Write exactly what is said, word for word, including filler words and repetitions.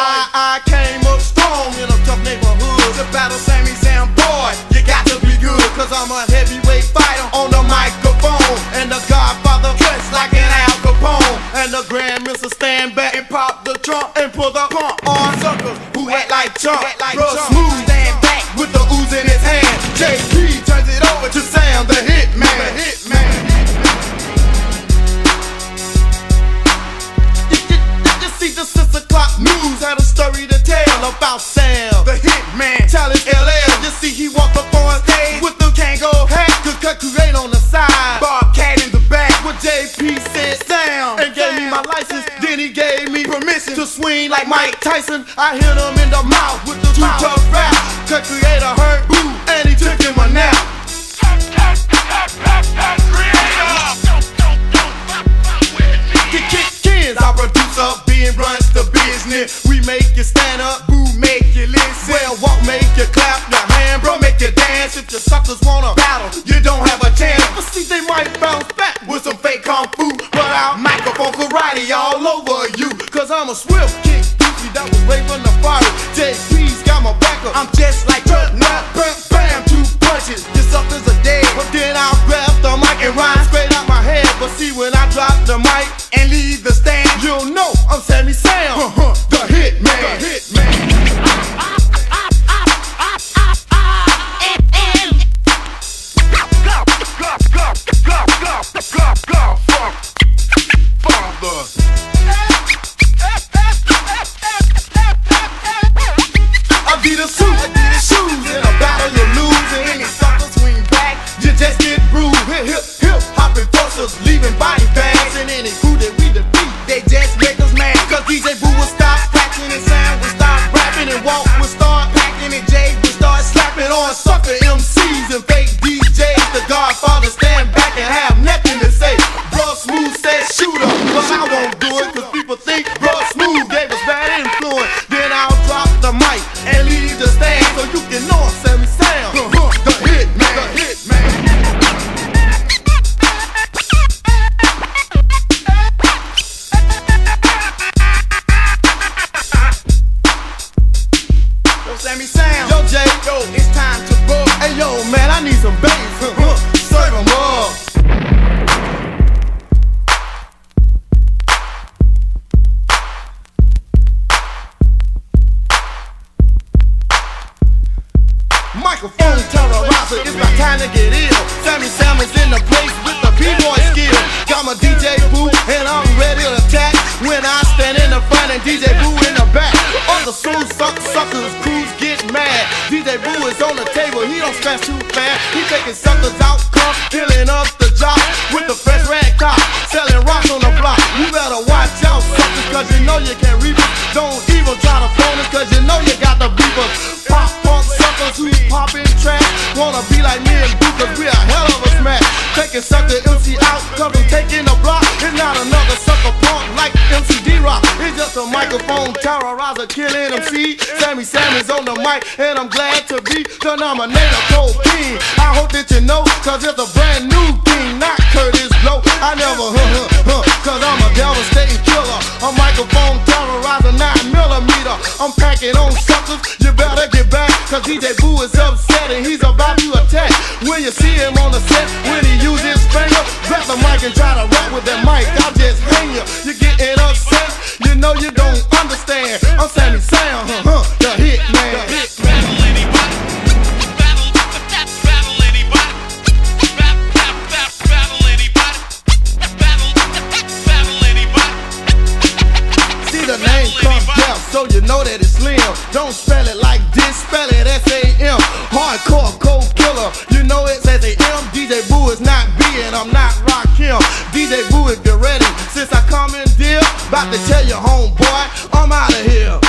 I, I came up strong in a tough neighborhood to battle Sammy Sam. Boy, you got to be good, cause I'm a heavyweight fighter on the microphone, and the Godfather cuts like an Al Capone, and the Grand Mister stand back and pop the trunk and pull the pump on suckers who act like chump. Bruh Smooth stand back with the ooze in his hand. J P turns it over to Sam, the hitman. The hitman. You, you, you see the six o'clock news had a story to tell about Sam, the hitman. Challenge L L. You see he walked up on stage with the Kango hat, could cut create on the side, Bobcat in the back. What J P said Sam, and gave me my license. Then he gave me permission to swing like Mike Tyson. I hit him in the mouth with the two tough rap. Cut creator hurt, boo, and he took him a nap. Get kicked kids, our producer, being runs the business. We make you stand up, boo, make you listen. Well, walk, make you clap your hand, bro, make you dance. If the suckers wanna battle, you don't have a chance. But see, they might bounce back with some fake kung fu, but I'll microphone karate all over you. Cause I'm a swift kick, Dookie that was way from the fire. J P's got my back up, I'm just like Chuck Norris. Bam, bam, two punches, your suckers are dead. But then I'll grab the mic and rhyme straight out my head. But see, when I drop the mic and leave the stand, you'll know I'm Sammy Sam, uh-huh, the hitman. The hitman. I be the suit, I be the shoes. In a battle you lose, and any sucker swing back, you just get bruised. Hip, hip, hip, hopping forces, leaving body bags. And any crew that we defeat, they just make us mad. Cause D J Boo will stop scratching and Sam will stop rapping, and Walt will start packing, and Jay will start slapping on sucker M Cs and fake D Js. The Godfather stand back and have nothing to say. Bruh Smooth said shoot up, but I won't do it, cause people think Bruh Smooth gave us bad influence. Then I'll drop the mic and leave the stand, so you can know I'm Sammy Sam, uh-huh, the hitman. The hitman. Yo, Sammy Sam. Yo, Jay, yo, it's time to book. Hey, yo, man, I need some bass. Uh-huh. Serve 'em up. Microphone terrorizer, it's my time to get ill. Sammy Sam is in the place with the B-boy skill. Got my D J Boo and I'm ready to attack. When I stand in the front and D J Boo in the back, other soul suck suckers, crews get mad. D J Boo is on the table, he don't scratch too fast. He taking suckers out, come filling up the job with the fresh red cop, selling rocks on the block. You better watch out, suckers, cause you know you can't reap it. Don't even try to phone us, cause you know you got the beepers. Pop punk suckers who poppin' trash wanna be like me and Boo, cause we a hell of a smash. Taking sucker M C out, cause I'm taking the block. It's not another sucker punk like M C D-Rock. It's just a microphone terrorizer killing M C. Sammy Sam is on the mic, and I'm glad to be the nominator Cold King. I hope that you know, cause it's a brand new thing, not Curtis Blow. I never huh huh huh, cause I'm a devastating killer. A microphone terrorizer, nine millimeter. I'm packing on suckers, you better get back, cause D J Boo is upset and he's about to attack. When you see him on the set, when he use his finger, grab the mic and try to rap with that mic, I'll just hang you. You're getting upset, you know you don't understand. I'm Sammy Sam, huh, huh, the hitman. The hitman. Battle anybody. Battle, battle anybody. Battle, battle anybody. Battle, battle anybody. See the name comes down, so you know that it's Slim. Don't spell it like this, spell it S A M. Hardcore, cold killer, you know it's S A M. D J Boo is not B and I'm not Rakim. D J Boo, if you're ready, since I come in deal, about to tell you homeboy, I'm out of here.